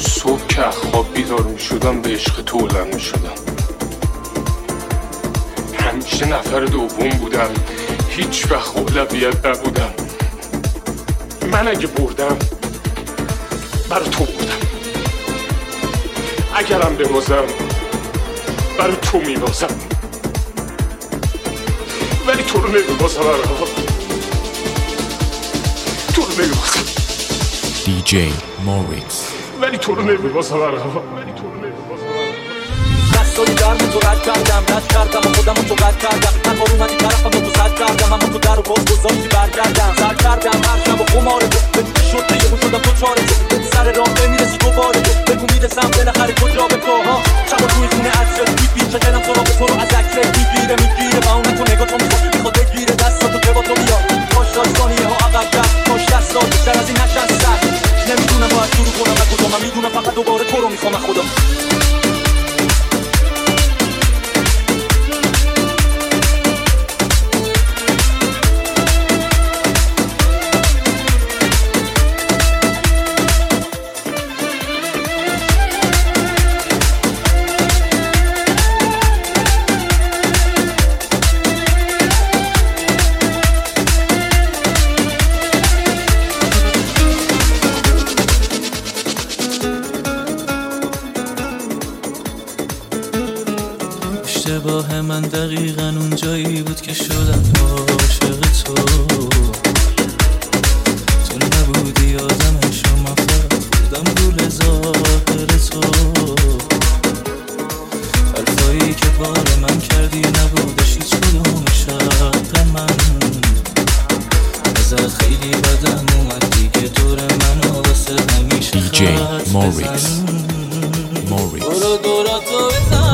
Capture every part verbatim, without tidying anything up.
صبح که خواب بیدار می شدم به عشق تو بلند می شدم. همیشه نفر دوم بودم، هیچ وقت اولویت نبودم. من اگه بردم برای تو بردم، اگرم ببازم برای تو میبازم، ولی تو رو نمیبازم. تو رو نمیبازم دی جی موریکس، ولی تو رو نمیبازم. ولی تو رو نمیبازم. دستایی درمون تو رد کردم، رد کردم و خودم تو رد کردم. هر بار اومدی طرفم و تو صد کردم، اما تو در و باز گذاشتی برگردم. سر کردم هر شب و خماره تو بدون شد یه شدم تو چاره تو سر راه بمیرسی دوباره تو بگو میرسم بالاخره کجا به تو ها. شب و توی خونه عطشت میبین چه دلم سراغ تو رو از عکست میگیره میگیره و اونم تو نگاه تو میخواد میخواد بگیره دستاتو که با تو بیاد. کاش داستانیه ها عقب کرد، کاش دستات بیشتر از این نشستن. نمیدونم باید شروع کنم و کجا، من میدونم فقط دوباره تو رو میخوام خودم. اشتباه من دقیقاً اون جایی بود که شدم عاشق تو. تو نبودی یادمش و من فقط بودم گول ظاهر تو. حرفایی که بار من کردی نبودش هیچ کدومش حق من. ازت خیلی بدم اومد دیگه دور منو واسه همیشه دی جی موریکس. موریکس برو دورا تو بزن،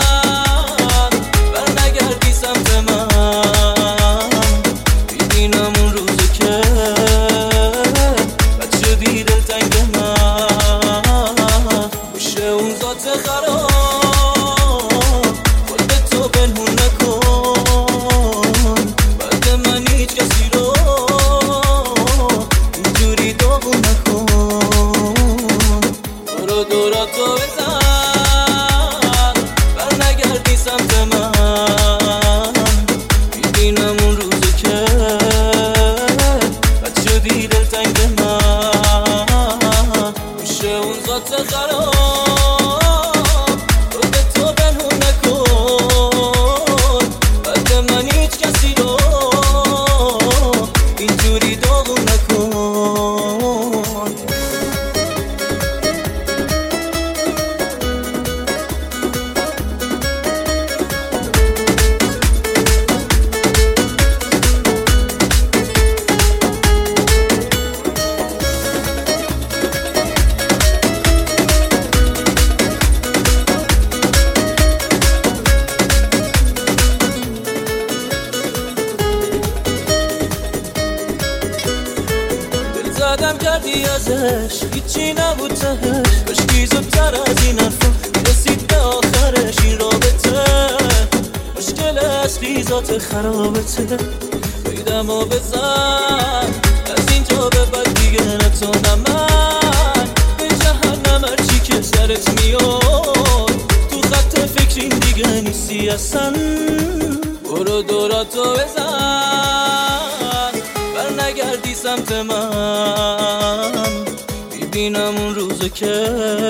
زدم کردی ازش هیچی نبود تهش. بشکی زودتر از این حرفا رسید به آخرش این رابطه. مشکل اصلی ذات خرابته. بیدم و بزن از اینجا به بعد دیگه نه تو نه من. به جهنم هرچی که سرت میاد تو خط فکرین دیگه نیستی اصلا. برو دوراتو بزن بر نگردی سمت من. ببینم اون روزو که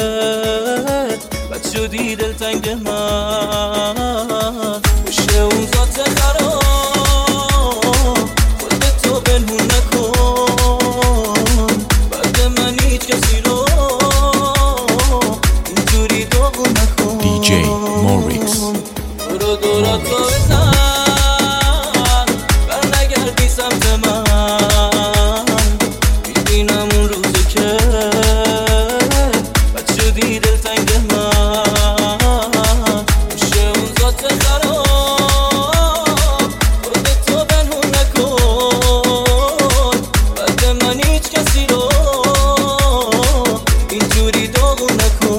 بد شدی دلتنگ من. بشه اون ذات خراب خودتو بنهون نکن. بعد من هیچ کسی رو اینجوری داغون نکن. دی جی موریکس. برو دوراتو بزن بر نگردی سمت من. ببینم اون روزو که بد شدی دلتنگ من. بشه اون ذات خراب خودتو بنهون نکن. بعد من هیچ کسی رو اینجوری داغون نکن.